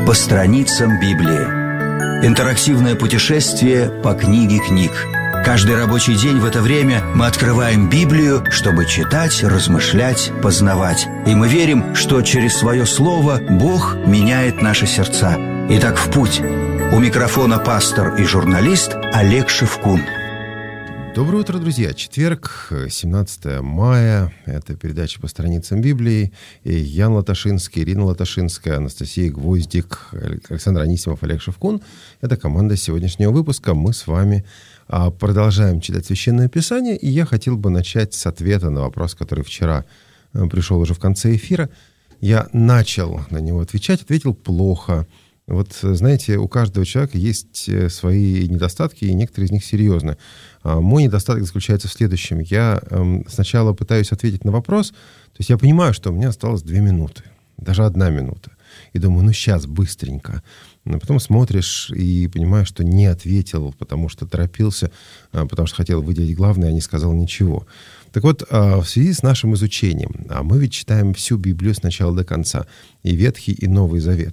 по страницам Библии. Интерактивное путешествие по книге книг. Каждый рабочий день в это время мы открываем Библию, чтобы читать, размышлять, познавать. И мы верим, что через свое слово Бог меняет наши сердца. Итак, в путь. У микрофона пастор и журналист Олег Шевкун. Доброе утро, друзья. Четверг, 17 мая. Это передача по страницам Библии. И Ян Латашинский, Ирина Латашинская, Анастасия Гвоздик, Александр Анисимов, Олег Шевкун. Это команда сегодняшнего выпуска. Мы с вами продолжаем читать Священное Писание. И я хотел бы начать с ответа на вопрос, который вчера пришел уже в конце эфира. Я начал на него ответил плохо. Вот, знаете, у каждого человека есть свои недостатки, и некоторые из них серьезны. Мой недостаток заключается в следующем. Я сначала пытаюсь ответить на вопрос, то есть я понимаю, что у меня осталось 2 минуты, даже 1 минута. И думаю, сейчас, быстренько. Но потом смотришь и понимаешь, что не ответил, потому что торопился, потому что хотел выделить главное, а не сказал ничего. Так вот, в связи с нашим изучением, а мы ведь читаем всю Библию с начала до конца, и Ветхий, и Новый Завет,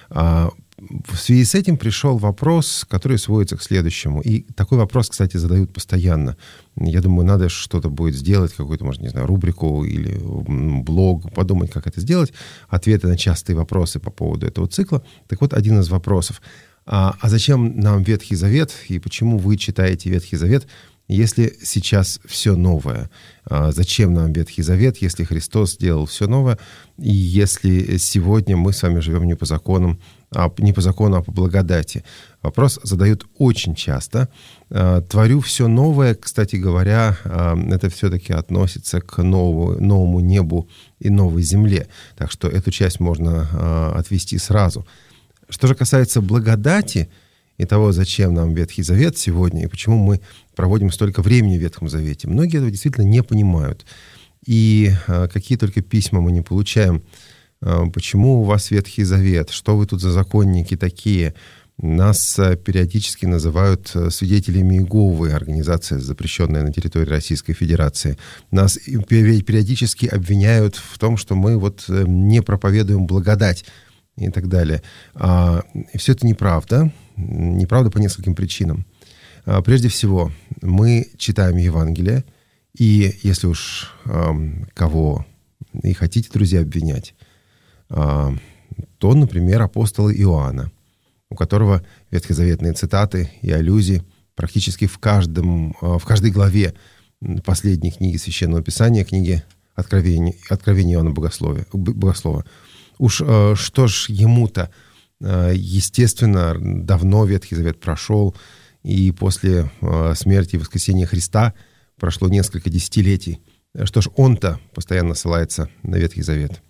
в связи с этим пришел вопрос, который сводится к следующему. И такой вопрос, кстати, задают постоянно. Я думаю, надо что-то будет сделать, какую-то, может, не знаю, рубрику или блог, подумать, как это сделать. Ответы на частые вопросы по поводу этого цикла. Так вот, один из вопросов. А зачем нам Ветхий Завет? И почему вы читаете Ветхий Завет, если сейчас все новое? Зачем нам Ветхий Завет, если Христос сделал все новое? И если сегодня мы с вами живем не по закону, а по благодати? Вопрос задают очень часто. Творю все новое, кстати говоря, это все-таки относится к новому небу и новой земле. Так что эту часть можно отвести сразу. Что же касается благодати и того, зачем нам Ветхий Завет сегодня, и почему мы проводим столько времени в Ветхом Завете, многие этого действительно не понимают. И какие только письма мы не получаем. Почему у вас Ветхий Завет? Что вы тут за законники такие? Нас периодически называют свидетелями Иеговы, организация, запрещенная на территории Российской Федерации. Нас периодически обвиняют в том, что мы вот не проповедуем благодать и так далее. И все это неправда. Неправда по нескольким причинам. Прежде всего, мы читаем Евангелие, и если уж кого и хотите, друзья, обвинять, то, например, апостола Иоанна, у которого ветхозаветные цитаты и аллюзии практически в каждой главе последней книги Священного Писания, книги Откровения Иоанна Богослова. Уж что ж ему-то, естественно, давно Ветхий Завет прошел, и после смерти и воскресения Христа прошло несколько десятилетий. Что ж он-то постоянно ссылается на Ветхий Завет?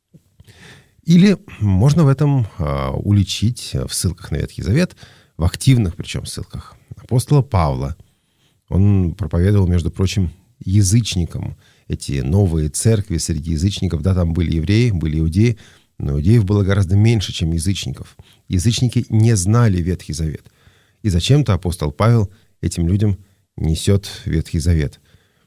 Или можно в этом уличить в ссылках на Ветхий Завет, в активных причем ссылках, апостола Павла. Он проповедовал, между прочим, язычникам эти новые церкви среди язычников. Да, там были евреи, были иудеи, но иудеев было гораздо меньше, чем язычников. Язычники не знали Ветхий Завет. И зачем-то апостол Павел этим людям несет Ветхий Завет.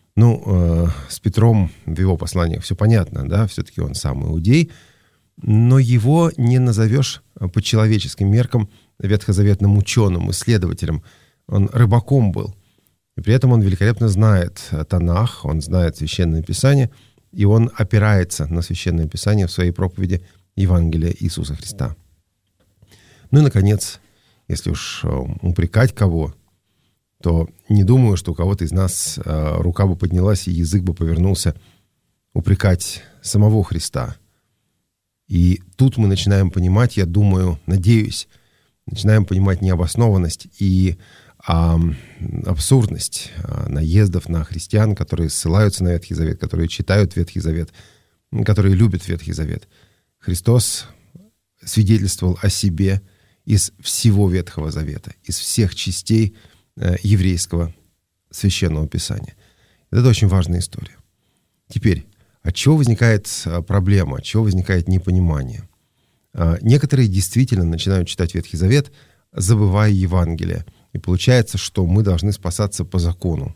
С Петром в его посланиях все понятно, да, все-таки он сам иудей, но его не назовешь по человеческим меркам ветхозаветным ученым, исследователем. Он рыбаком был. И при этом он великолепно знает Танах, он знает Священное Писание, и он опирается на Священное Писание в своей проповеди Евангелия Иисуса Христа. И, наконец, если уж упрекать кого, то не думаю, что у кого-то из нас рука бы поднялась и язык бы повернулся упрекать самого Христа. И тут мы начинаем понимать, я думаю, надеюсь, начинаем понимать необоснованность и абсурдность наездов на христиан, которые ссылаются на Ветхий Завет, которые читают Ветхий Завет, которые любят Ветхий Завет. Христос свидетельствовал о себе из всего Ветхого Завета, из всех частей еврейского Священного Писания. Это очень важная история. Теперь, от чего возникает проблема, от чего возникает непонимание? Некоторые действительно начинают читать Ветхий Завет, забывая Евангелие. И получается, что мы должны спасаться по закону.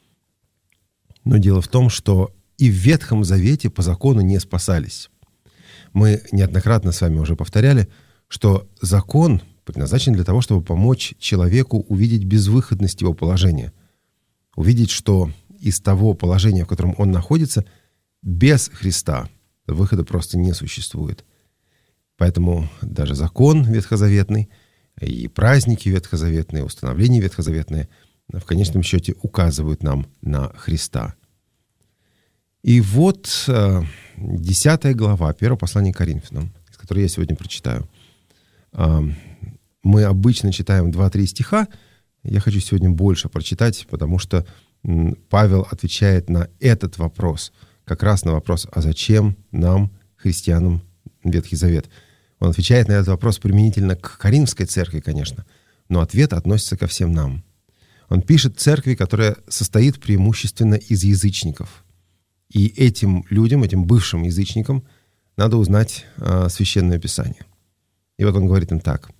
Но дело в том, что и в Ветхом Завете по закону не спасались. Мы неоднократно с вами уже повторяли, что закон предназначен для того, чтобы помочь человеку увидеть безвыходность его положения. Увидеть, что из того положения, в котором он находится, без Христа выхода просто не существует. Поэтому даже закон ветхозаветный и праздники ветхозаветные, установления ветхозаветные в конечном счете указывают нам на Христа. И вот 10 глава 1 послания к Коринфянам, из которой я сегодня прочитаю. Мы обычно читаем 2-3 стиха. Я хочу сегодня больше прочитать, потому что Павел отвечает на этот вопрос, как раз на вопрос, а зачем нам, христианам, Ветхий Завет? Он отвечает на этот вопрос применительно к Коринфской церкви, конечно, но ответ относится ко всем нам. Он пишет церкви, которая состоит преимущественно из язычников. И этим людям, этим бывшим язычникам, надо узнать Священное Писание. И вот он говорит им так.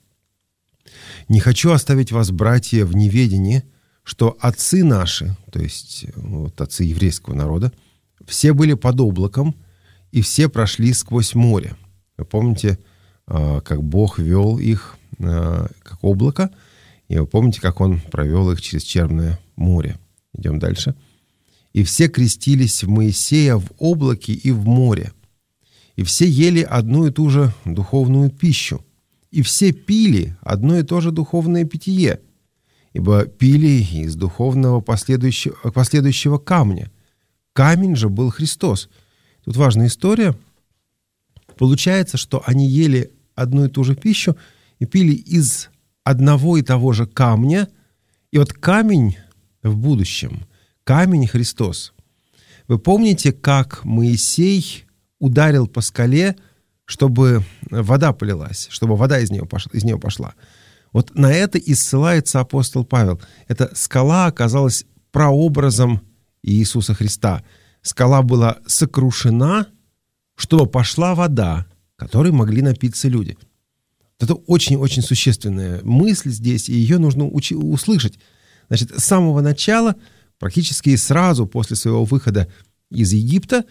«Не хочу оставить вас, братья, в неведении, что отцы наши, то есть вот отцы еврейского народа, все были под облаком, и все прошли сквозь море». Вы помните, как Бог вел их как облако, и вы помните, как Он провел их через Черное море. Идем дальше. «И все крестились в Моисея в облаке и в море, и все ели одну и ту же духовную пищу, и все пили одно и то же духовное питье, ибо пили из духовного последующего камня. Камень же был Христос». Тут важная история. Получается, что они ели одну и ту же пищу и пили из одного и того же камня. И вот камень в будущем, камень Христос. Вы помните, как Моисей ударил по скале, чтобы вода полилась, чтобы вода из нее пошла? Вот на это и ссылается апостол Павел. Эта скала оказалась прообразом Иисуса Христа. Скала была сокрушена, чтобы пошла вода, которой могли напиться люди. Это очень-очень существенная мысль здесь, и ее нужно услышать. Значит, с самого начала, практически сразу после своего выхода из Египта,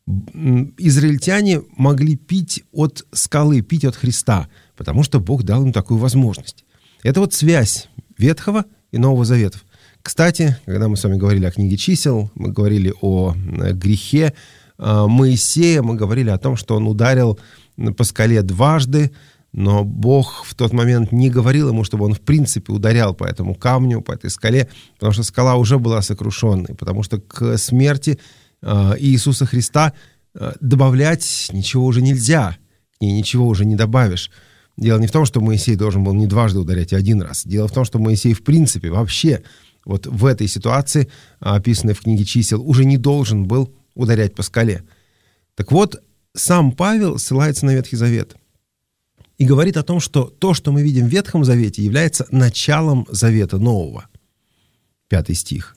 израильтяне могли пить от скалы, пить от Христа, потому что Бог дал им такую возможность. Это вот связь Ветхого и Нового Заветов. Кстати, когда мы с вами говорили о книге чисел, мы говорили о грехе Моисея, мы говорили о том, что он ударил по скале дважды, но Бог в тот момент не говорил ему, чтобы он в принципе ударял по этому камню, по этой скале, потому что скала уже была сокрушенной, потому что к смерти Иисуса Христа добавлять ничего уже нельзя, и ничего уже не добавишь. Дело не в том, что Моисей должен был не дважды ударять, а один раз. Дело в том, что Моисей в принципе вообще вот в этой ситуации, описанной в книге чисел, уже не должен был ударять по скале. Так вот, сам Павел ссылается на Ветхий Завет и говорит о том, что то, что мы видим в Ветхом Завете, является началом Завета Нового. 5 стих.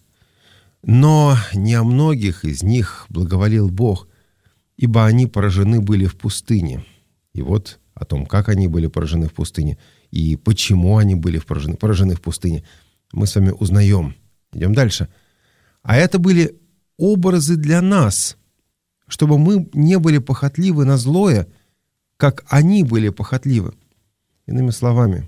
«Но не о многих из них благоволил Бог, ибо они поражены были в пустыне». И вот о том, как они были поражены в пустыне и почему они были поражены в пустыне, мы с вами узнаем. Идем дальше. «А это были образы для нас, чтобы мы не были похотливы на злое, как они были похотливы». Иными словами,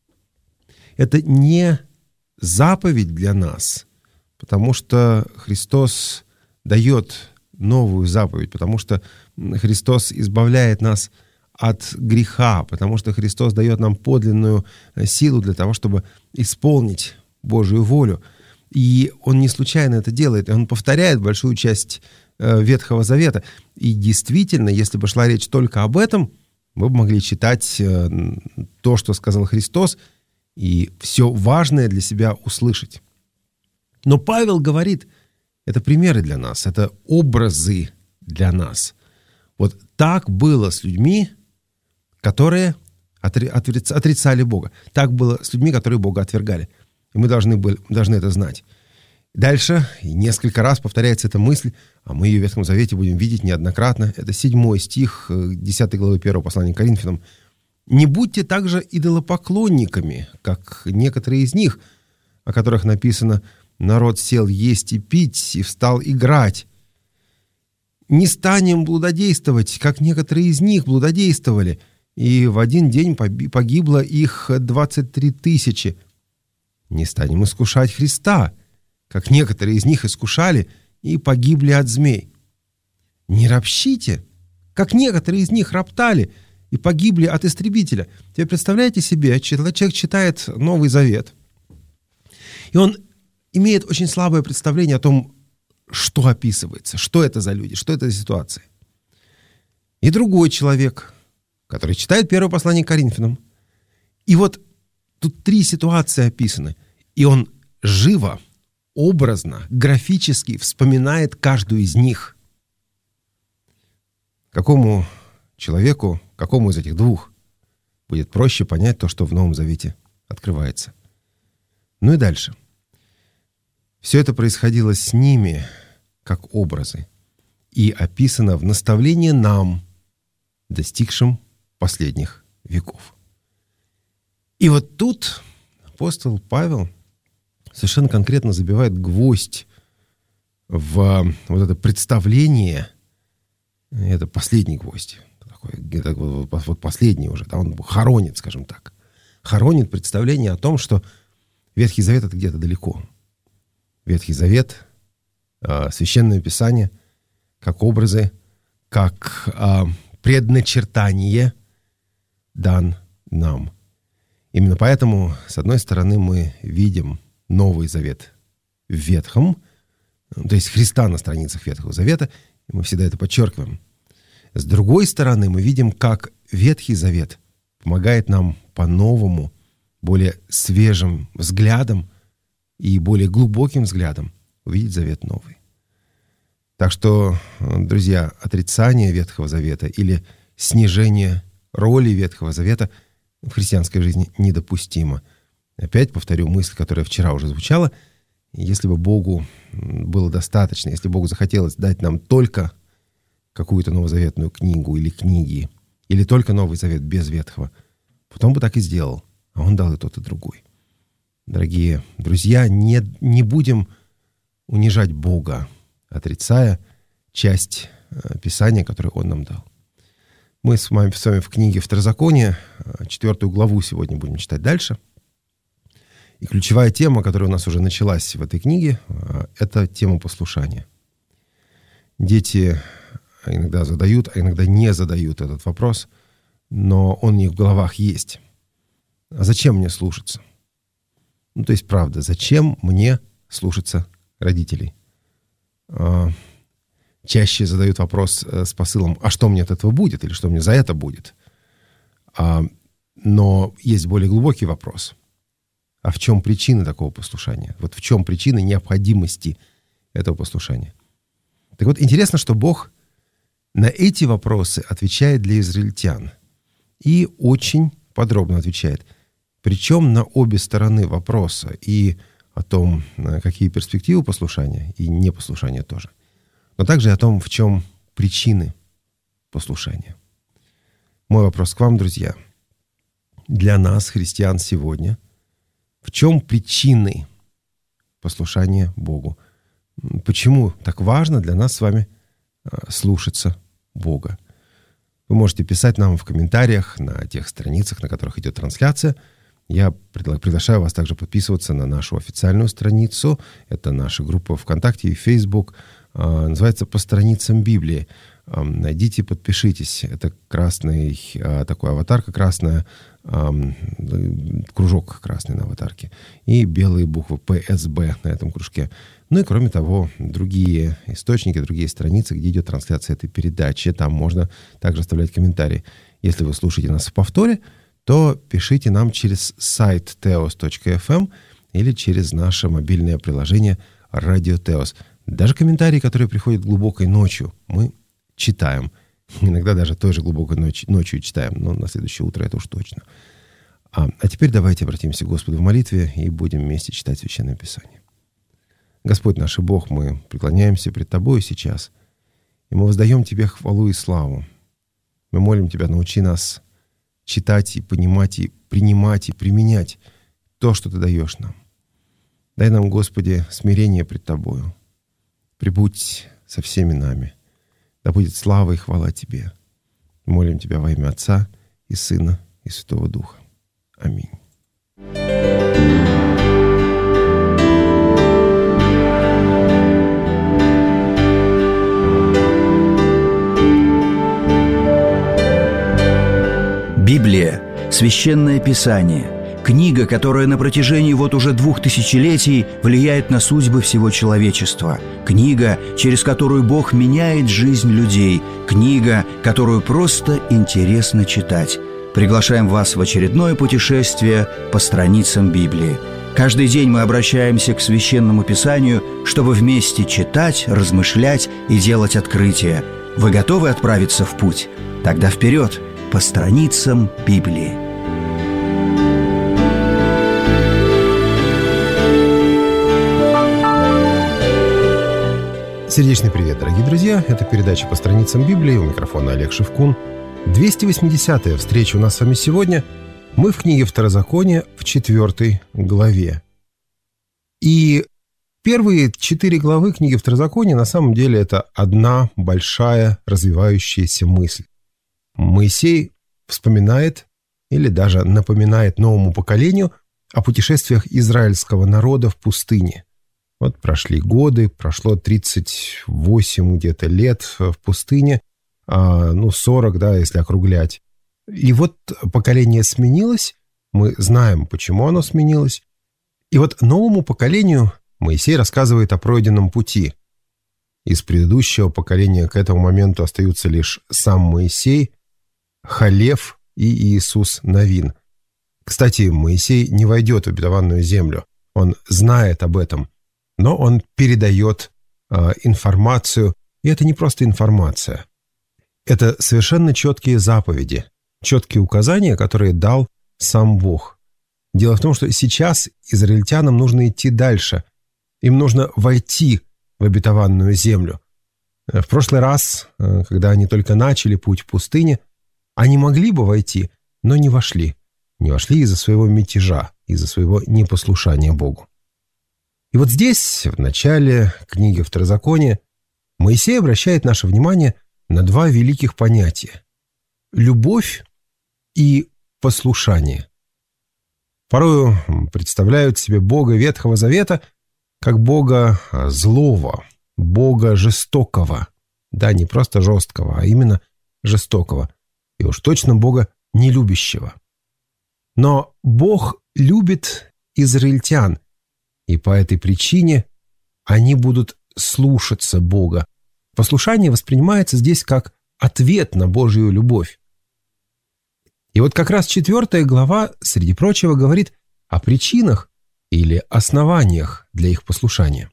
это не заповедь для нас, потому что Христос дает новую заповедь, потому что Христос избавляет нас от греха, потому что Христос дает нам подлинную силу для того, чтобы исполнить Божию волю. И Он не случайно это делает, Он повторяет большую часть Ветхого Завета. И действительно, если бы шла речь только об этом, мы бы могли читать то, что сказал Христос, и все важное для себя услышать. Но Павел говорит, это примеры для нас, это образы для нас. Вот так было с людьми, которые отрицали Бога. Так было с людьми, которые Бога отвергали. И мы должны это знать. Дальше несколько раз повторяется эта мысль, а мы ее в Ветхом Завете будем видеть неоднократно. Это 7 стих 10 главы 1 послания к Коринфянам. «Не будьте также идолопоклонниками, как некоторые из них, о которых написано: народ сел есть и пить, и встал играть. Не станем блудодействовать, как некоторые из них блудодействовали, и в один день погибло их 23 тысячи. Не станем искушать Христа, как некоторые из них искушали и погибли от змей. Не ропщите, как некоторые из них роптали и погибли от истребителя. Теперь представляете себе, человек читает Новый Завет, и он имеет очень слабое представление о том, что описывается, что это за люди, что это за ситуация. И другой человек, который читает первое послание к Коринфянам, и вот тут 3 ситуации описаны, и он живо, образно, графически вспоминает каждую из них. Какому человеку, какому из этих 2 будет проще понять то, что в Новом Завете открывается? Ну и дальше. Все это происходило с ними как образы и описано в наставлении нам, достигшим последних веков. И вот тут апостол Павел совершенно конкретно забивает гвоздь в вот это представление. Это последний гвоздь. Это вот последний уже. Да, он хоронит, скажем так. Хоронит представление о том, что Ветхий Завет — это где-то далеко. Ветхий Завет, Священное Писание, как образы, как предначертание дан нам. Именно поэтому, с одной стороны, мы видим Новый Завет в Ветхом, то есть Христа на страницах Ветхого Завета, и мы всегда это подчеркиваем. С другой стороны, мы видим, как Ветхий Завет помогает нам по-новому, более свежим взглядом и более глубоким взглядом увидеть Завет Новый. Так что, друзья, отрицание Ветхого Завета или снижение роли Ветхого Завета в христианской жизни недопустимо. Опять повторю мысль, которая вчера уже звучала. Если бы Богу было достаточно, если Богу захотелось дать нам только какую-то новозаветную книгу или книги, или только Новый Завет без Ветхого, потом бы так и сделал. А Он дал и тот, и другой. Дорогие друзья, не будем унижать Бога, отрицая часть Писания, которое Он нам дал. Мы с вами в книге Второзакония, 4 главу сегодня будем читать дальше. И ключевая тема, которая у нас уже началась в этой книге, это тема послушания. Дети иногда задают, а иногда не задают этот вопрос, но он у них в головах есть. А зачем мне слушаться? То есть, правда, зачем мне слушаться родителей? Чаще задают вопрос с посылом, а что мне от этого будет, или что мне за это будет? Но есть более глубокий вопрос. А в чем причина такого послушания? Вот в чем причина необходимости этого послушания? Так вот, интересно, что Бог на эти вопросы отвечает для израильтян. И очень подробно отвечает. Причем на обе стороны вопроса. И о том, какие перспективы послушания, и непослушания тоже. Но также и о том, в чем причины послушания. Мой вопрос к вам, друзья. Для нас, христиан, сегодня, в чем причины послушания Богу? Почему так важно для нас с вами слушаться Бога? Вы можете писать нам в комментариях на тех страницах, на которых идет трансляция. Я приглашаю вас также подписываться на нашу официальную страницу. Это наша группа ВКонтакте и Facebook. Называется «По страницам Библии». Найдите, подпишитесь. Это красный, такой аватарка красная, кружок красный на аватарке. И белые буквы ПСБ на этом кружке. Ну и кроме того, другие источники, другие страницы, где идет трансляция этой передачи. Там можно также оставлять комментарии. Если вы слушаете нас в повторе, то пишите нам через сайт teos.fm или через наше мобильное приложение «Радио Теос». Даже комментарии, которые приходят глубокой ночью, мы читаем. Иногда даже той же глубокой ночью читаем, но на следующее утро это уж точно. А теперь давайте обратимся к Господу в молитве и будем вместе читать Священное Писание. Господь наш и Бог, мы преклоняемся пред Тобой сейчас, и мы воздаем Тебе хвалу и славу. Мы молим Тебя, научи нас читать и понимать, и принимать, и применять то, что Ты даешь нам. Дай нам, Господи, смирение пред Тобою. Прибудь со всеми нами. Да будет слава и хвала Тебе. Молим Тебя во имя Отца и и Сына, и Святого Духа. Аминь. Библия – священное писание, книга, которая на протяжении вот уже 2000 влияет на судьбы всего человечества, книга, через которую Бог меняет жизнь людей, книга, которую просто интересно читать. Приглашаем вас в очередное путешествие по страницам Библии. Каждый день мы обращаемся к Священному Писанию, чтобы вместе читать, размышлять и делать открытия. Вы готовы отправиться в путь? Тогда вперед! По страницам Библии. Сердечный привет, дорогие друзья! Это передача «По страницам Библии». У микрофона Олег Шевкун. 280-я встреча у нас с вами сегодня. Мы в книге Второзакония в 4 главе. И первые 4 главы книги Второзакония на самом деле это одна большая развивающаяся мысль. Моисей вспоминает или даже напоминает новому поколению о путешествиях израильского народа в пустыне. Вот прошли годы, прошло 38 где-то лет в пустыне, 40, да, если округлять. И вот поколение сменилось, мы знаем, почему оно сменилось. И вот новому поколению Моисей рассказывает о пройденном пути. Из предыдущего поколения к этому моменту остаются лишь сам Моисей, Халев и Иисус Навин. Кстати, Моисей не войдет в обетованную землю. Он знает об этом, но он передает информацию. И это не просто информация. Это совершенно четкие заповеди, четкие указания, которые дал сам Бог. Дело в том, что сейчас израильтянам нужно идти дальше. Им нужно войти в обетованную землю. В прошлый раз, когда они только начали путь в пустыне, они могли бы войти, но не вошли. Не вошли из-за своего мятежа, из-за своего непослушания Богу. И вот здесь, в начале книги Второзакония, Моисей обращает наше внимание на 2 великих понятия – любовь и послушание. Порою представляют себе Бога Ветхого Завета как Бога злого, Бога жестокого. Да, не просто жесткого, а именно жестокого. И уж точно Бога нелюбящего. Но Бог любит израильтян, и по этой причине они будут слушаться Бога. Послушание воспринимается здесь как ответ на Божью любовь. И вот как раз 4 глава, среди прочего, говорит о причинах или основаниях для их послушания.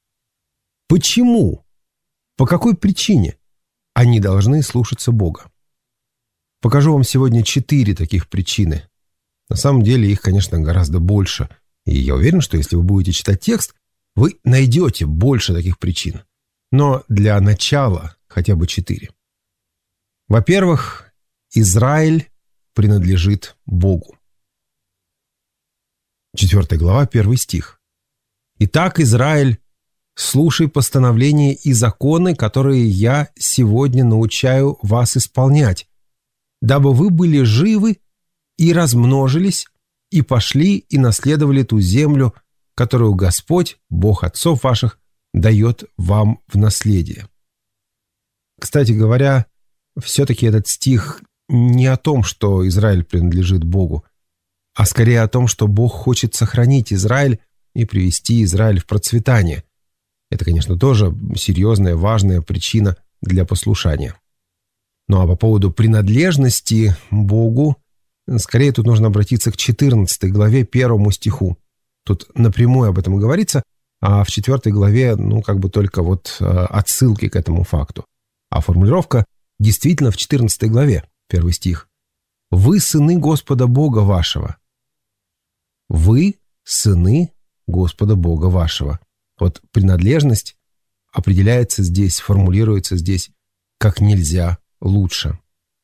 Почему? По какой причине они должны слушаться Бога? Покажу вам сегодня 4 таких причины. На самом деле их, конечно, гораздо больше. И я уверен, что если вы будете читать текст, вы найдете больше таких причин. Но для начала хотя бы 4. Во-первых, Израиль принадлежит Богу. 4 глава, 1 стих. «Итак, Израиль, слушай постановления и законы, которые я сегодня научаю вас исполнять, дабы вы были живы и размножились, и пошли и наследовали ту землю, которую Господь, Бог отцов ваших, дает вам в наследие». Кстати говоря, все-таки этот стих не о том, что Израиль принадлежит Богу, а скорее о том, что Бог хочет сохранить Израиль и привести Израиль в процветание. Это, конечно, тоже серьезная, важная причина для послушания. Ну а по поводу принадлежности Богу, скорее тут нужно обратиться к 14 главе 1 стиху. Тут напрямую об этом говорится, а в 4 главе, только вот отсылки к этому факту. А формулировка действительно в 14 главе, 1 стих. «Вы сыны Господа Бога вашего». «Вы сыны Господа Бога вашего». Вот принадлежность определяется здесь, формулируется здесь как нельзя лучше.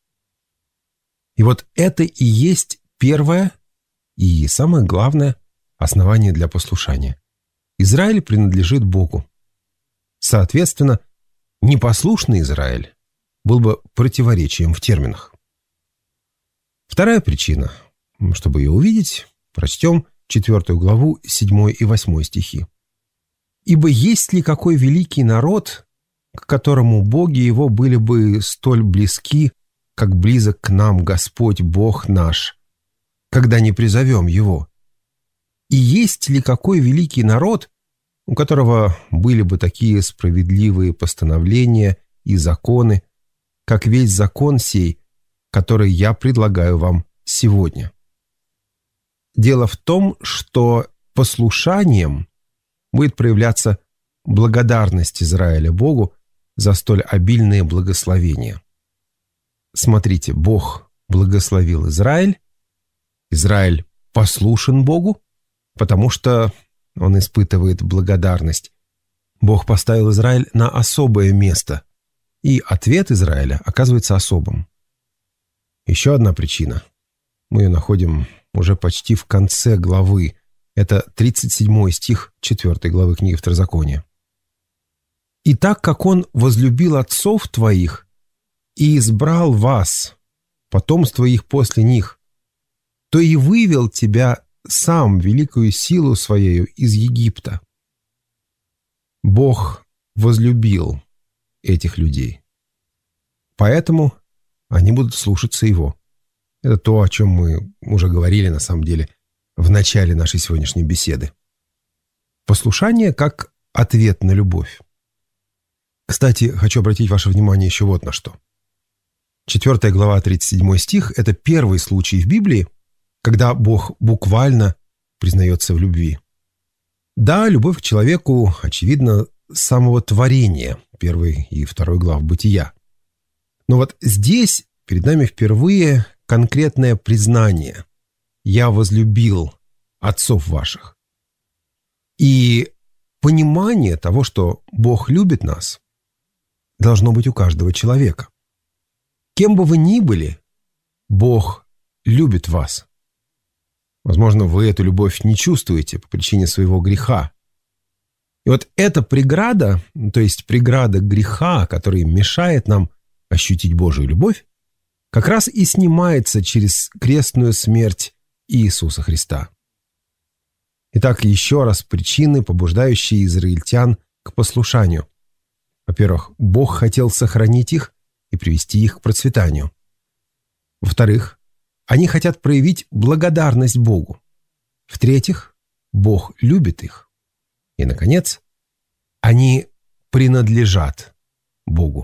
И вот это и есть первое и самое главное основание для послушания. Израиль принадлежит Богу. Соответственно, непослушный Израиль был бы противоречием в терминах. Вторая причина. Чтобы ее увидеть, прочтем 4 главу, 7 и 8 стихи. «Ибо есть ли какой великий народ, к которому боги его были бы столь близки, как близок к нам Господь Бог наш, когда не призовем его? И есть ли какой великий народ, у которого были бы такие справедливые постановления и законы, как весь закон сей, который я предлагаю вам сегодня?» Дело в том, что послушанием будет проявляться благодарность Израиля Богу за столь обильные благословения. Смотрите, Бог благословил Израиль, Израиль послушен Богу, потому что он испытывает благодарность. Бог поставил Израиль на особое место, и ответ Израиля оказывается особым. Еще одна причина. Мы ее находим уже почти в конце главы. Это 37 стих 4 главы книги Второзакония. «И так как Он возлюбил отцов твоих и избрал вас, потомство их после них, то и вывел тебя сам великою силу Своею из Египта». Бог возлюбил этих людей, поэтому они будут слушаться Его. Это то, о чем мы уже говорили, на самом деле, в начале нашей сегодняшней беседы. Послушание как ответ на любовь. Кстати, хочу обратить ваше внимание еще вот на что. 4 глава, 37 стих – это первый случай в Библии, когда Бог буквально признается в любви. Да, любовь к человеку, очевидно, с самого творения, 1 и 2 глав Бытия. Но вот здесь перед нами впервые конкретное признание: «Я возлюбил отцов ваших». И понимание того, что Бог любит нас, должно быть у каждого человека. Кем бы вы ни были, Бог любит вас. Возможно, вы эту любовь не чувствуете по причине своего греха. И вот эта преграда, то есть преграда греха, которая мешает нам ощутить Божию любовь, как раз и снимается через крестную смерть Иисуса Христа. Итак, еще раз причины, побуждающие израильтян к послушанию. Во-первых, Бог хотел сохранить их и привести их к процветанию. Во-вторых, они хотят проявить благодарность Богу. В-третьих, Бог любит их. И, наконец, они принадлежат Богу.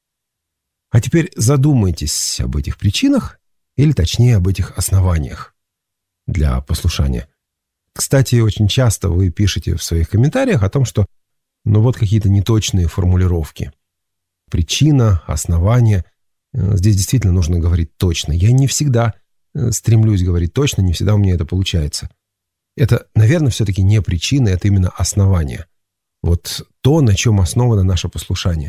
А теперь задумайтесь об этих причинах, или точнее об этих основаниях для послушания. Кстати, очень часто вы пишете в своих комментариях о том, что вот какие-то неточные формулировки. Причина, основание. Здесь действительно нужно говорить точно. Я не всегда стремлюсь говорить точно, не всегда у меня это получается. Это, наверное, все-таки не причина, это именно основание. Вот то, на чем основано наше послушание.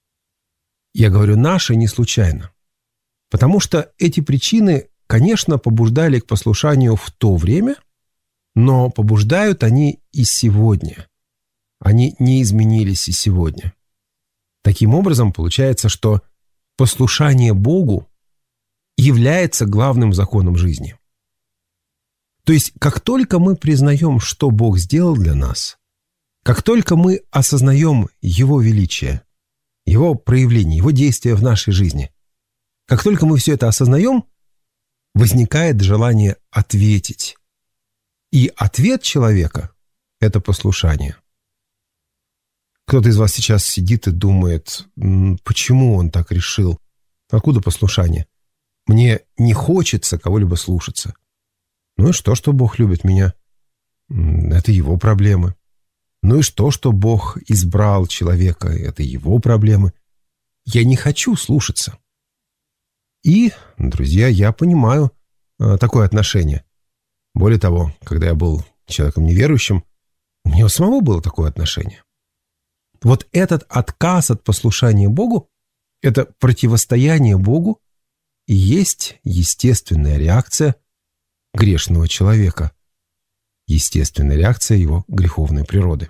Я говорю «наше» не случайно. Потому что эти причины, конечно, побуждали к послушанию в то время, но побуждают они и сегодня. Они не изменились и сегодня. Таким образом, получается, что послушание Богу является главным законом жизни. То есть, как только мы признаем, что Бог сделал для нас, как только мы осознаем Его величие, Его проявление, Его действия в нашей жизни, как только мы все это осознаем, возникает желание ответить. И ответ человека – это послушание. Кто-то из вас сейчас сидит и думает, почему он так решил? Откуда послушание? Мне не хочется кого-либо слушаться. Ну и что Бог любит меня? Это его проблемы. Ну и что Бог избрал человека? Это его проблемы. Я не хочу слушаться. И, друзья, я понимаю такое отношение. Более того, когда я был человеком неверующим, у меня у самого было такое отношение. Вот этот отказ от послушания Богу, это противостояние Богу и есть естественная реакция грешного человека, естественная реакция его греховной природы.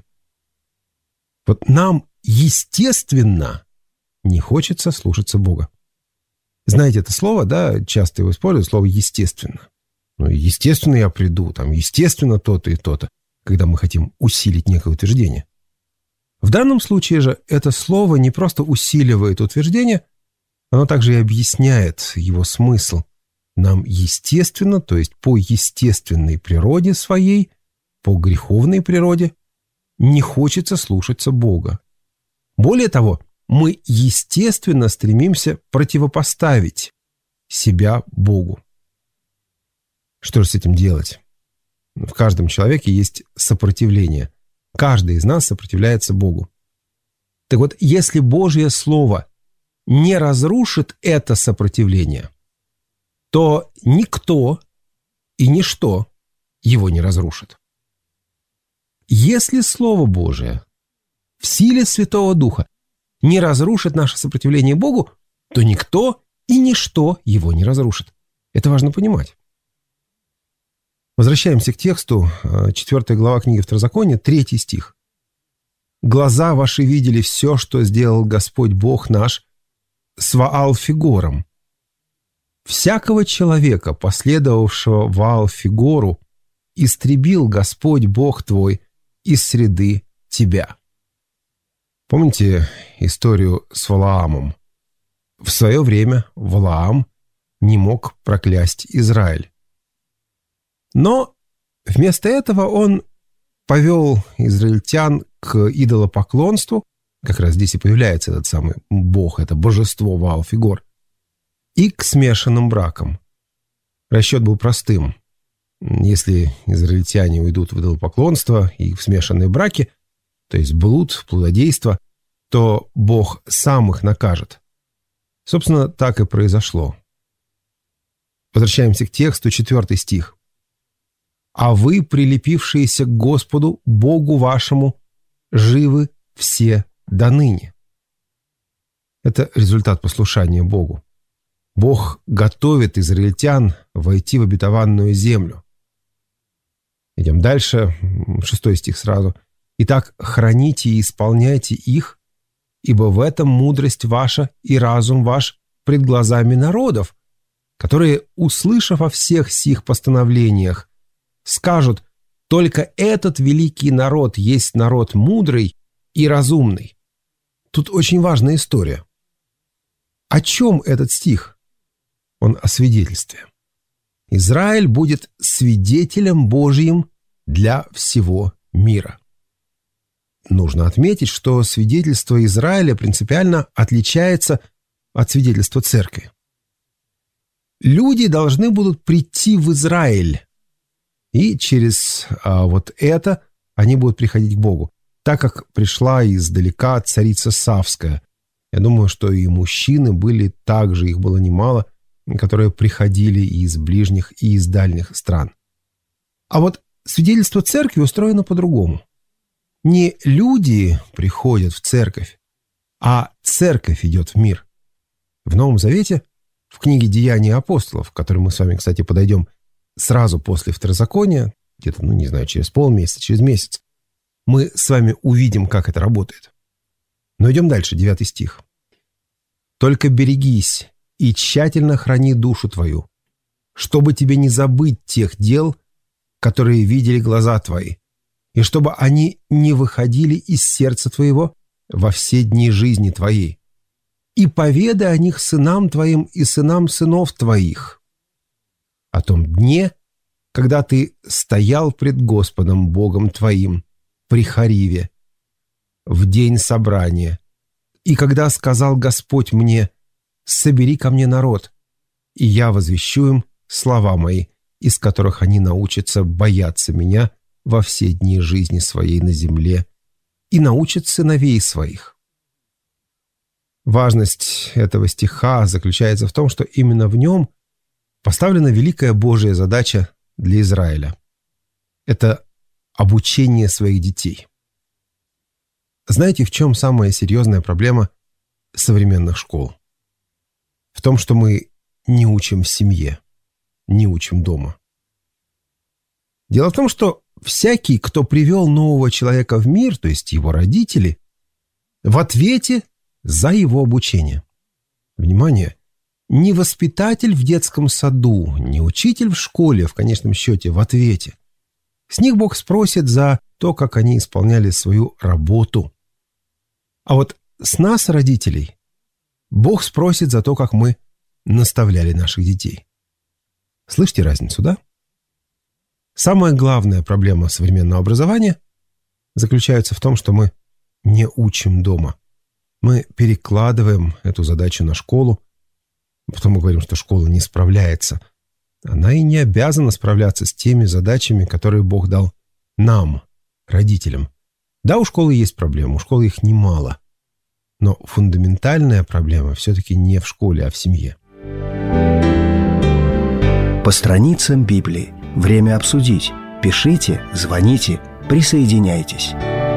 Вот нам, естественно, не хочется слушаться Бога. Знаете это слово, да, часто его используют, слово «естественно». Ну, естественно, я приду, там, естественно, то-то и то-то, когда мы хотим усилить некое утверждение. В данном случае же это слово не просто усиливает утверждение, оно также и объясняет его смысл. Нам естественно, то есть по естественной природе своей, по греховной природе, не хочется слушаться Бога. Более того, мы естественно стремимся противопоставить себя Богу. Что же с этим делать? В каждом человеке есть сопротивление. Каждый из нас сопротивляется Богу. Так вот, если Божье Слово не разрушит это сопротивление, то никто и ничто его не разрушит. Если Слово Божие в силе Святого Духа не разрушит наше сопротивление Богу, то никто и ничто его не разрушит. Это важно понимать. Возвращаемся к тексту, 4 глава книги Второзакония, 3 стих. «Глаза ваши видели все, что сделал Господь Бог наш с Ваал-Фигором. Всякого человека, последовавшего Ваал-Фигору, истребил Господь Бог твой из среды тебя». Помните историю с Валаамом? В свое время Валаам не мог проклясть Израиль. Но вместо этого он повел израильтян к идолопоклонству, как раз здесь и появляется этот самый бог, это божество Ваал-Фигор, и к смешанным бракам. Расчет был простым. Если израильтяне уйдут в идолопоклонство и в смешанные браки, то есть блуд, плододейство, то Бог сам их накажет. Собственно, так и произошло. Возвращаемся к тексту, 4 стих. «А вы, прилепившиеся к Господу, Богу вашему, живы все доныне». Это результат послушания Богу. Бог готовит израильтян войти в обетованную землю. Идем дальше, 6 стих сразу. «Итак, храните и исполняйте их, ибо в этом мудрость ваша и разум ваш пред глазами народов, которые, услышав о всех сих постановлениях, скажут: только этот великий народ есть народ мудрый и разумный». Тут очень важная история. О чем этот стих? Он о свидетельстве. Израиль будет свидетелем Божьим для всего мира. Нужно отметить, что свидетельство Израиля принципиально отличается от свидетельства церкви. Люди должны будут прийти в Израиль, и через вот это они будут приходить к Богу, так как пришла издалека царица Савская. Я думаю, что и мужчины были также, их было немало, которые приходили и из ближних, и из дальних стран. А вот свидетельство церкви устроено по-другому. Не люди приходят в церковь, а церковь идет в мир. В Новом Завете, в книге «Деяния апостолов», к которой мы с вами, кстати, подойдем сразу после Второзакония, где-то, не знаю, через полмесяца, через месяц, мы с вами увидим, как это работает. Но идем дальше, 9 стих. «Только берегись и тщательно храни душу твою, чтобы тебе не забыть тех дел, которые видели глаза твои, и чтобы они не выходили из сердца твоего во все дни жизни твоей. И поведай о них сынам твоим и сынам сынов твоих, о том дне, когда ты стоял пред Господом Богом твоим при Хариве, в день собрания, и когда сказал Господь мне: собери ко мне народ, и я возвещу им слова мои, из которых они научатся бояться меня во все дни жизни своей на земле, и научат сыновей своих». Важность этого стиха заключается в том, что именно в нем поставлена великая Божья задача для Израиля. Это обучение своих детей. Знаете, в чем самая серьезная проблема современных школ? В том, что мы не учим в семье, не учим дома. Дело в том, что всякий, кто привел нового человека в мир, то есть его родители, в ответе за его обучение. Внимание! не воспитатель в детском саду, не учитель в школе, в конечном счете, в ответе. С них Бог спросит за то, как они исполняли свою работу. А вот с нас, родителей, Бог спросит за то, как мы наставляли наших детей. Слышите разницу, да? Самая главная проблема современного образования заключается в том, что мы не учим дома. Мы перекладываем эту задачу на школу, потом мы говорим, что школа не справляется. Она и не обязана справляться с теми задачами, которые Бог дал нам, родителям. Да, у школы есть проблемы, у школы их немало. Но фундаментальная проблема все-таки не в школе, а в семье. По страницам Библии. Время обсудить. Пишите, звоните, присоединяйтесь.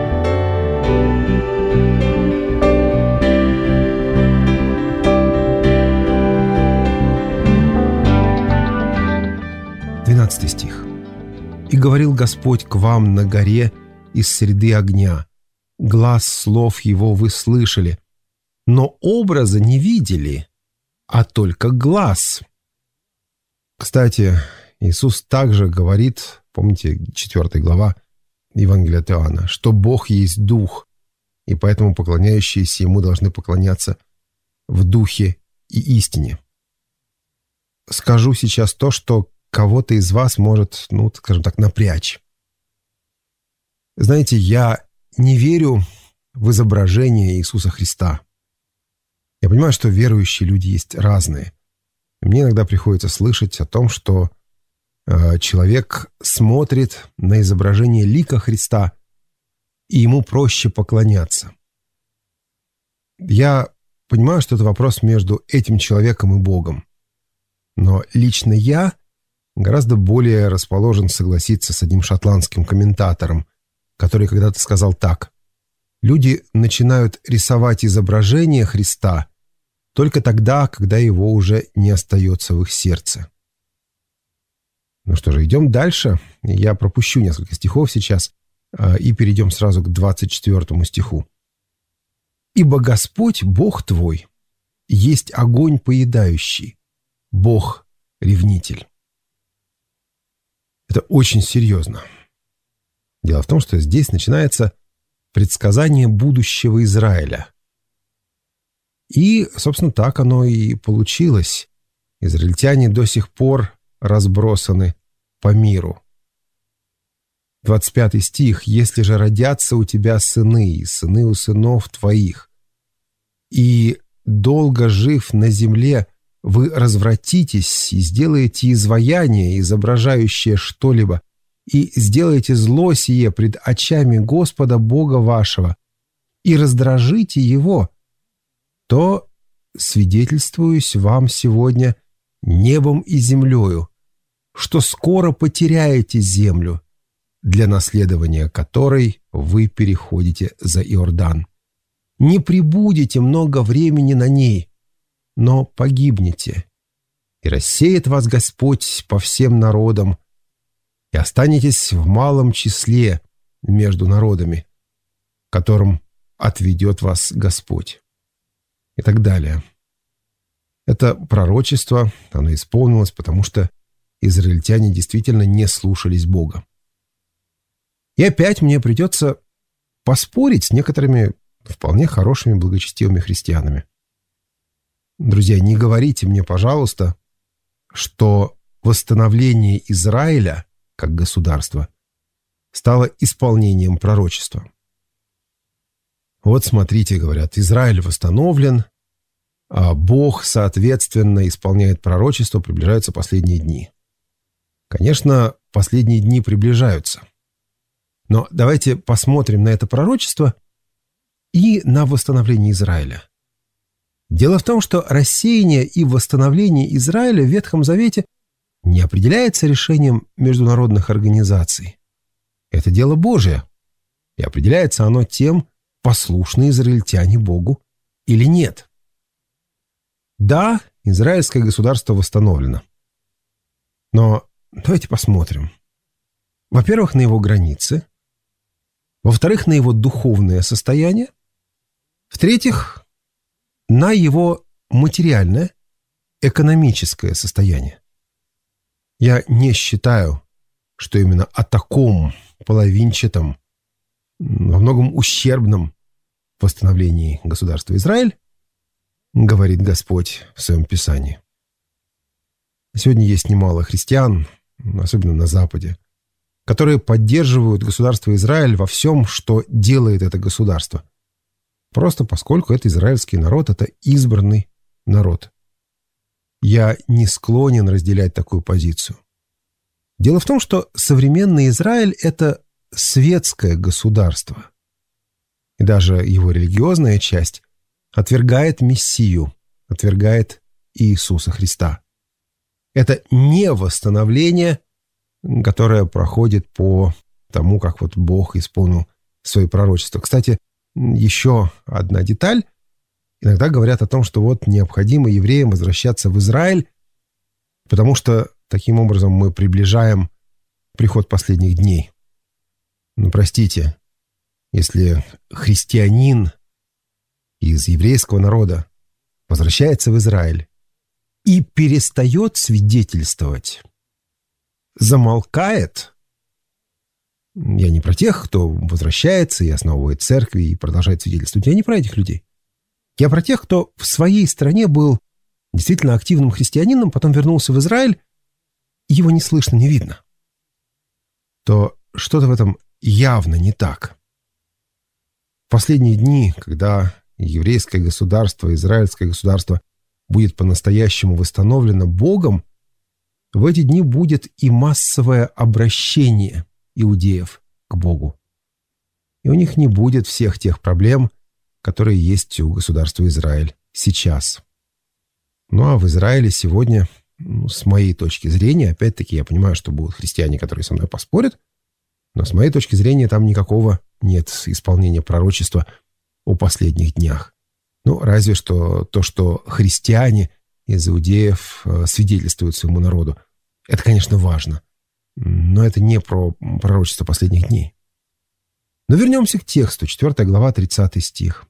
Стих. «И говорил Господь к вам на горе из среды огня. Глас слов его вы слышали, но образа не видели, а только глас». Кстати, Иисус также говорит, помните, 4 глава Евангелия от Иоанна, что Бог есть Дух, и поэтому поклоняющиеся Ему должны поклоняться в Духе и истине. Скажу сейчас то, что кого-то из вас может, скажем так, напрячь. Знаете, я не верю в изображение Иисуса Христа. Я понимаю, что верующие люди есть разные. Мне иногда приходится слышать о том, что человек смотрит на изображение лика Христа, и ему проще поклоняться. Я понимаю, что это вопрос между этим человеком и Богом. Но лично я гораздо более расположен согласиться с одним шотландским комментатором, который когда-то сказал так: «Люди начинают рисовать изображение Христа только тогда, когда его уже не остается в их сердце». Ну что же, идем дальше. Я пропущу несколько стихов сейчас и перейдем сразу к 24 стиху. «Ибо Господь, Бог твой, есть огонь поедающий, Бог-ревнитель». Это очень серьезно. Дело в том, что здесь начинается предсказание будущего Израиля. И, собственно, так оно и получилось. Израильтяне до сих пор разбросаны по миру. 25 стих. «Если же родятся у тебя сыны, и сыны у сынов твоих, и долго жив на земле, вы развратитесь и сделаете изваяние, изображающее что-либо, и сделаете зло сие пред очами Господа Бога вашего, и раздражите Его, то свидетельствуюсь вам сегодня небом и землею, что скоро потеряете землю, для наследования которой вы переходите за Иордан. Не пребудете много времени на ней, но погибнете, и рассеет вас Господь по всем народам, и останетесь в малом числе между народами, которым отведет вас Господь». И так далее. Это пророчество, оно исполнилось, потому что израильтяне действительно не слушались Бога. И опять мне придется поспорить с некоторыми вполне хорошими благочестивыми христианами. Друзья, не говорите мне, пожалуйста, что восстановление Израиля как государства стало исполнением пророчества. Вот смотрите, говорят, Израиль восстановлен, а Бог, соответственно, исполняет пророчество, приближаются последние дни. Конечно, последние дни приближаются. Но давайте посмотрим на это пророчество и на восстановление Израиля. Дело в том, что рассеяние и восстановление Израиля в Ветхом Завете не определяется решением международных организаций. Это дело Божие, и определяется оно тем, послушны израильтяне Богу или нет. Да, израильское государство восстановлено. Но давайте посмотрим. Во-первых, на его границы. Во-вторых, на его духовное состояние. В-третьих, на его материальное, экономическое состояние. Я не считаю, что именно о таком половинчатом, во многом ущербном восстановлении государства Израиль говорит Господь в Своем Писании. Сегодня есть немало христиан, особенно на Западе, которые поддерживают государство Израиль во всем, что делает это государство. Просто поскольку это израильский народ, это избранный народ. Я не склонен разделять такую позицию. Дело в том, что современный Израиль – это светское государство. И даже его религиозная часть отвергает Мессию, отвергает Иисуса Христа. Это не восстановление, которое проходит по тому, как вот Бог исполнил свои пророчества. Кстати, еще одна деталь. Иногда говорят о том, что вот необходимо евреям возвращаться в Израиль, потому что таким образом мы приближаем приход последних дней. Но простите, если христианин из еврейского народа возвращается в Израиль и перестает свидетельствовать, замолкает, я не про тех, кто возвращается и основывает церкви и продолжает свидетельствовать, я не про этих людей. Я про тех, кто в своей стране был действительно активным христианином, потом вернулся в Израиль, его не слышно, не видно. То что-то в этом явно не так. В последние дни, когда еврейское государство, израильское государство будет по-настоящему восстановлено Богом, в эти дни будет и массовое обращение иудеев к Богу. И у них не будет всех тех проблем, которые есть у государства Израиль сейчас. Ну а в Израиле сегодня, с моей точки зрения, опять-таки я понимаю, что будут христиане, которые со мной поспорят, но с моей точки зрения там никакого нет исполнения пророчества о последних днях. Ну, разве что то, что христиане из иудеев свидетельствуют своему народу. Это, конечно, важно, но это не про пророчество последних дней. Но вернемся к тексту, 4 глава, 30 стих.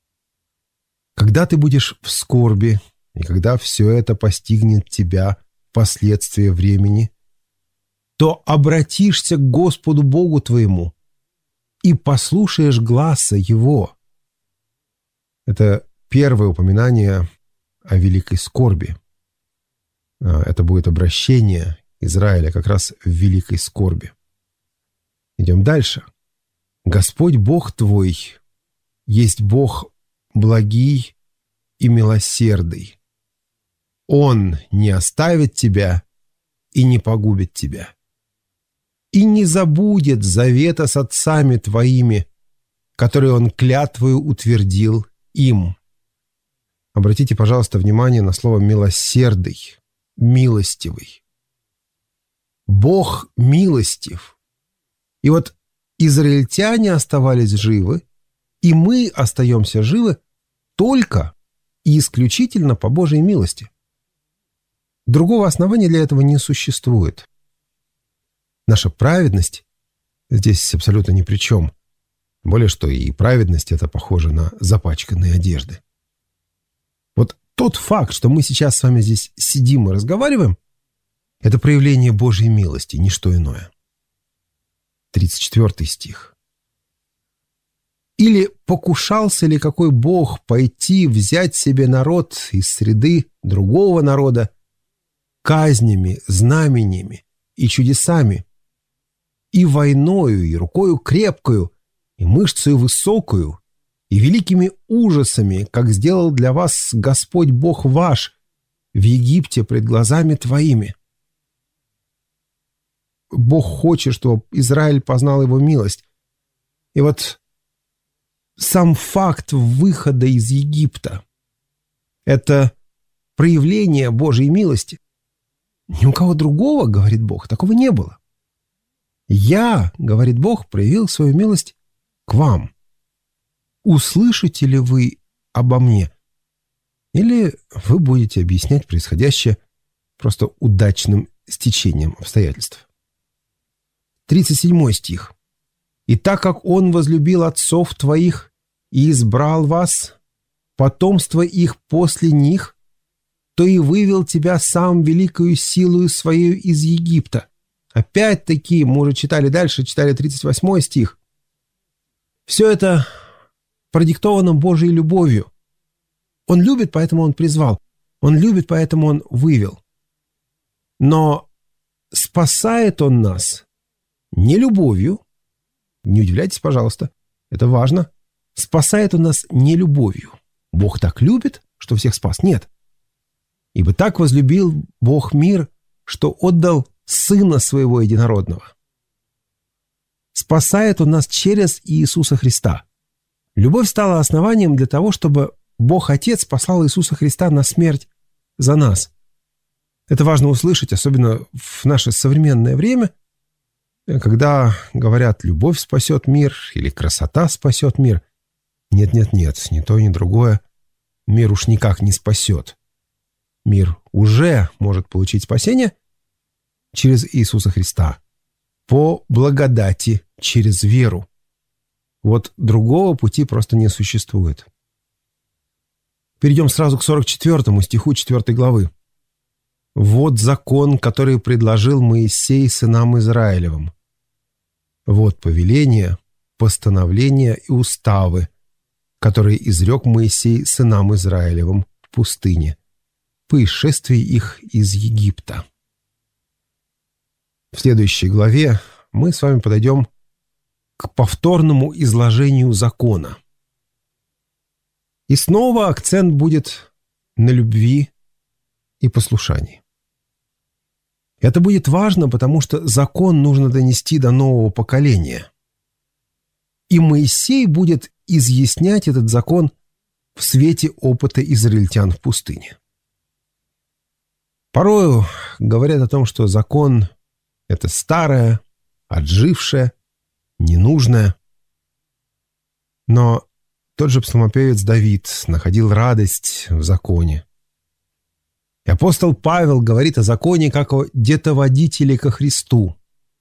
«Когда ты будешь в скорби, и когда все это постигнет тебя впоследствии времени, то обратишься к Господу Богу твоему и послушаешь гласа Его». Это первое упоминание о великой скорби. Это будет обращение Израиля как раз в великой скорби. Идем дальше. «Господь Бог твой есть Бог благий и милосердный. Он не оставит тебя и не погубит тебя. И не забудет завета с отцами твоими, который Он клятвою утвердил им». Обратите, пожалуйста, внимание на слово «милосердный», «милостивый». Бог милостив. И вот израильтяне оставались живы, и мы остаемся живы только и исключительно по Божьей милости. Другого основания для этого не существует. Наша праведность здесь абсолютно ни при чем. Тем более, что и праведность — это похоже на запачканные одежды. Вот тот факт, что мы сейчас с вами здесь сидим и разговариваем, это проявление Божьей милости, ничто иное. 34 стих. «Или покушался ли какой Бог пойти взять себе народ из среды другого народа казнями, знамениями и чудесами, и войною, и рукою крепкою, и мышцею высокую, и великими ужасами, как сделал для вас Господь Бог ваш в Египте пред глазами твоими». Бог хочет, чтобы Израиль познал Его милость. И вот сам факт выхода из Египта – это проявление Божьей милости. Ни у кого другого, говорит Бог, такого не было. Я, говорит Бог, проявил свою милость к вам. Услышите ли вы обо мне? Или вы будете объяснять происходящее просто удачным стечением обстоятельств? 37 стих. «И так как Он возлюбил отцов твоих и избрал вас, потомство их после них, кто и вывел тебя сам великою силою своей из Египта». Опять-таки, мы уже читали дальше, читали 38 стих. Все это продиктовано Божьей любовью. Он любит, поэтому Он призвал. Он любит, поэтому Он вывел. Но спасает Он нас не любовью. Не удивляйтесь, пожалуйста, это важно. Спасает Он нас не любовью. Бог так любит, что всех спас. Нет. «Ибо так возлюбил Бог мир, что отдал Сына Своего Единородного». Спасает Он нас через Иисуса Христа. Любовь стала основанием для того, чтобы Бог Отец послал Иисуса Христа на смерть за нас. Это важно услышать, особенно в наше современное время, когда говорят «любовь спасет мир» или «красота спасет мир». Нет, ни то, ни другое мир уж никак не спасет. Мир уже может получить спасение через Иисуса Христа, по благодати, через веру. Вот другого пути просто не существует. Перейдем сразу к 44 стиху 4 главы. «Вот закон, который предложил Моисей сынам Израилевым. Вот повеления, постановления и уставы, которые изрек Моисей сынам Израилевым в пустыне, по исшествии их из Египта». В следующей главе мы с вами подойдем к повторному изложению закона. И снова акцент будет на любви и послушании. Это будет важно, потому что закон нужно донести до нового поколения. И Моисей будет изъяснять этот закон в свете опыта израильтян в пустыне. Порою говорят о том, что закон — это старое, отжившее, ненужное. Но тот же псалмопевец Давид находил радость в законе. И апостол Павел говорит о законе как о детоводителе ко Христу.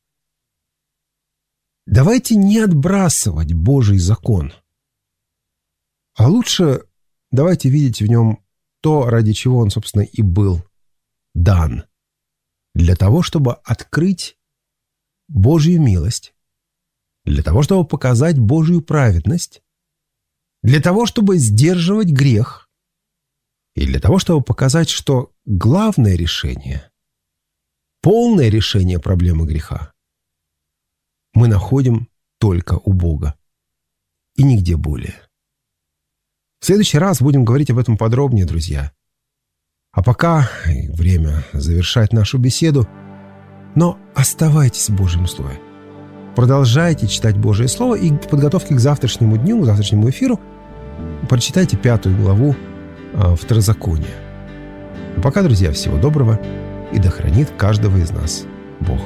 Давайте не отбрасывать Божий закон, а лучше давайте видеть в нем то, ради чего он, собственно, и был дан. Для того, чтобы открыть Божью милость, для того, чтобы показать Божью праведность, для того, чтобы сдерживать грех, и для того, чтобы показать, что главное решение, полное решение проблемы греха мы находим только у Бога и нигде более. В следующий раз будем говорить об этом подробнее, друзья. А пока время завершать нашу беседу, но оставайтесь в Божьем Слове. Продолжайте читать Божие Слово и в подготовке к завтрашнему дню, к завтрашнему эфиру прочитайте 5 главу Второзакония. А пока, друзья, всего доброго, и да хранит каждого из нас Бог.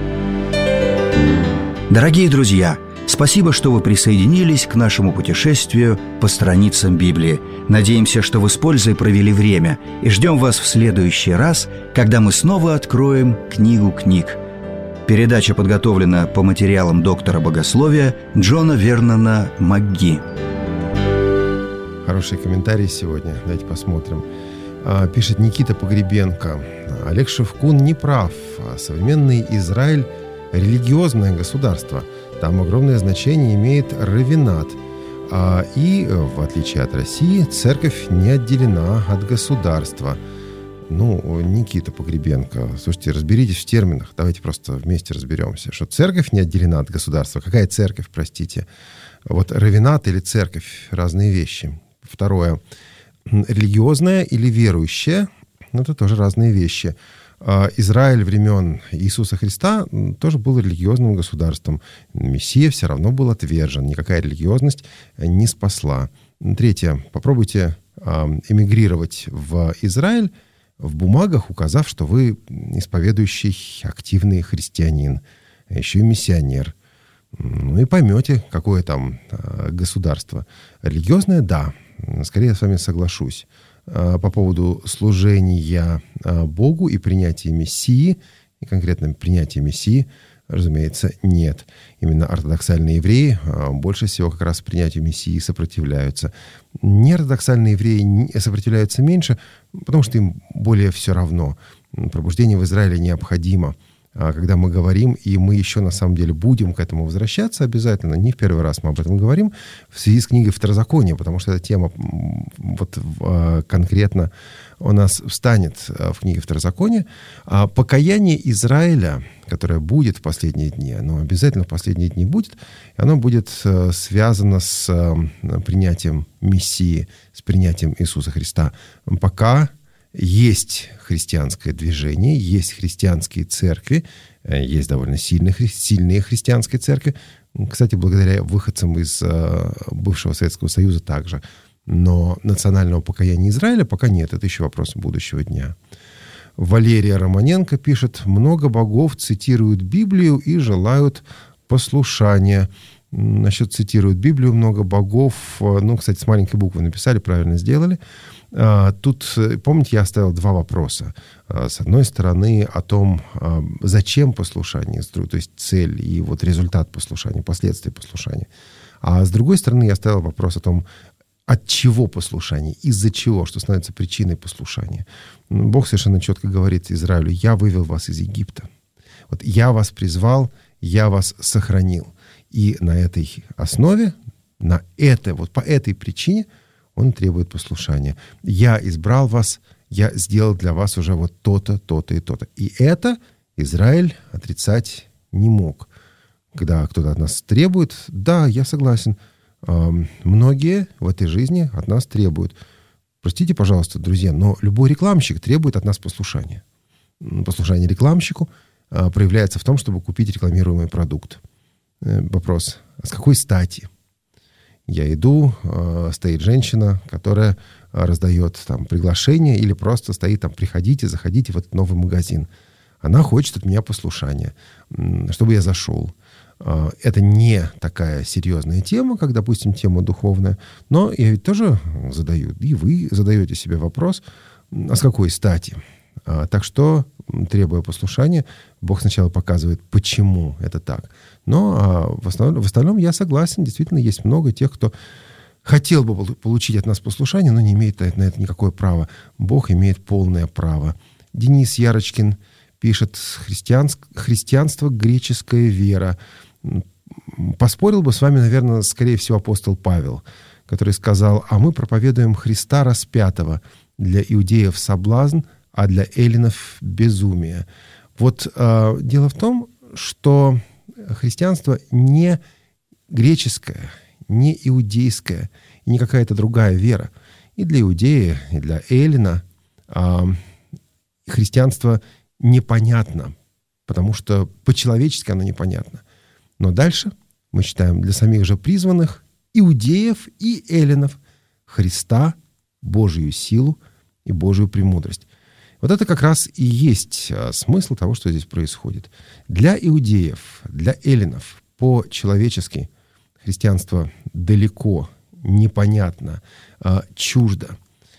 Дорогие друзья, спасибо, что вы присоединились к нашему путешествию по страницам Библии. Надеемся, что вы с пользой провели время, и ждем вас в следующий раз, когда мы снова откроем книгу книг. Передача подготовлена по материалам доктора богословия Джона Вернона МакГи. Хороший комментарий сегодня. Давайте посмотрим. Пишет Никита Погребенко. Олег Шевкун не прав. Современный Израиль – религиозное государство. Там огромное значение имеет раввинат. И, в отличие от России, церковь не отделена от государства. Никита Погребенко, слушайте, разберитесь в терминах. Давайте просто вместе разберемся. Что церковь не отделена от государства? Какая церковь, простите? Вот раввинат или церковь – разные вещи. Второе. Религиозное или верующее – это тоже разные вещи. Израиль времен Иисуса Христа тоже был религиозным государством. Мессия все равно был отвержен. Никакая религиозность не спасла. Третье. Попробуйте эмигрировать в Израиль в бумагах, указав, что вы исповедующий активный христианин, еще и миссионер. И поймете, какое там государство. Религиозное – да. Скорее я с вами соглашусь. По поводу служения Богу и принятия Мессии, и конкретно принятия Мессии, Разумеется, нет. Именно ортодоксальные евреи больше всего как раз принятию Мессии сопротивляются. Неортодоксальные евреи сопротивляются меньше, потому что им более все равно. Пробуждение в Израиле необходимо. Когда мы говорим, и мы еще на самом деле будем к этому возвращаться обязательно, не в первый раз мы об этом говорим, в связи с книгой Второзакония, потому что эта тема вот конкретно у нас встанет в книге Второзакония. Покаяние Израиля, которое будет в последние дни, оно обязательно в последние дни будет, и оно будет связано с принятием Мессии, с принятием Иисуса Христа. Пока есть христианское движение, есть христианские церкви, есть довольно сильные христианские церкви, кстати, благодаря выходцам из бывшего Советского Союза также. Но национального покаяния Израиля пока нет, это еще вопрос будущего дня. Валерия Романенко пишет: «Много богов цитируют Библию и желают послушания». Насчет цитируют Библию, много богов, кстати, с маленькой буквы написали, правильно сделали. Тут, помните, я оставил два вопроса. С одной стороны, о том, зачем послушание, то есть цель и вот результат послушания, последствия послушания. А с другой стороны, я оставил вопрос о том, от чего послушание, из-за чего, что становится причиной послушания. Бог совершенно четко говорит Израилю: «Я вывел вас из Египта. Вот я вас призвал, я вас сохранил». И на этой основе, по этой причине он требует послушания. «Я избрал вас, я сделал для вас уже вот то-то, то-то и то-то». И это Израиль отрицать не мог. Когда кто-то от нас требует, да, я согласен, многие в этой жизни от нас требуют. Простите, пожалуйста, друзья, но любой рекламщик требует от нас послушания. Послушание рекламщику проявляется в том, чтобы купить рекламируемый продукт. Вопрос: а с какой стати? Я иду, стоит женщина, которая раздает там приглашение, или просто стоит там: приходите, заходите в этот новый магазин. Она хочет от меня послушания, чтобы я зашел. Это не такая серьезная тема, как, допустим, тема духовная, но я ведь тоже задаю, и вы задаете себе вопрос: а с какой стати? Так что, требуя послушания, Бог сначала показывает, почему это так. Но в остальном я согласен. Действительно, есть много тех, кто хотел бы получить от нас послушание, но не имеет на это никакое права. Бог имеет полное право. Денис Ярочкин пишет: «Христианство — греческая вера». Поспорил бы с вами, наверное, скорее всего, апостол Павел, который сказал: «А мы проповедуем Христа распятого, для иудеев соблазн, а для эллинов безумие». Вот дело в том, что христианство не греческое, не иудейское и не какая-то другая вера. И для иудея, и для эллина христианство непонятно, потому что по-человечески оно непонятно. Но дальше мы читаем: для самих же призванных, иудеев и эллинов, Христа, Божию силу и Божию премудрость. Вот это как раз и есть смысл того, что здесь происходит. Для иудеев, для эллинов по-человечески христианство далеко, непонятно, чуждо.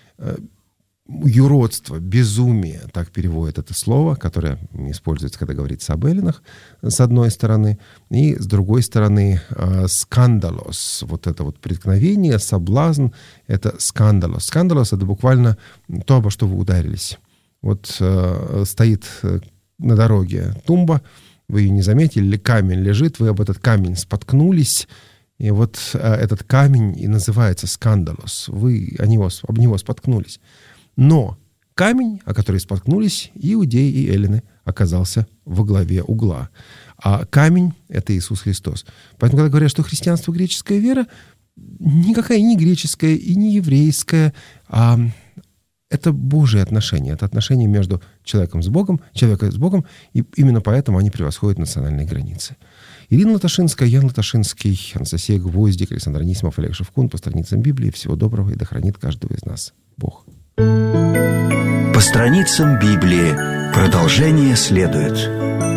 Юродство, безумие, так переводит это слово, которое используется, когда говорится об эллинах, с одной стороны, и с другой стороны скандалос, вот это вот преткновение, соблазн, это скандалос. Скандалос — это буквально то, обо что вы ударились. Вот стоит на дороге тумба, вы ее не заметили, или камень лежит, вы об этот камень споткнулись, и вот этот камень и называется скандалос. Вы об него споткнулись. Но камень, о который споткнулись иудеи и эллины, оказался во главе угла. А камень — это Иисус Христос. Поэтому, когда говорят, что христианство — греческая вера, никакая не греческая и не еврейская, а это Божие отношения. Это отношения между человека с Богом, и именно поэтому они превосходят национальные границы. Ирина Латашинская, Ян Латашинский, Анастасия Гвоздик, Александр Анисимов, Олег Шевкун по страницам Библии. Всего доброго, и да хранит каждого из нас Бог. По страницам Библии. Продолжение следует.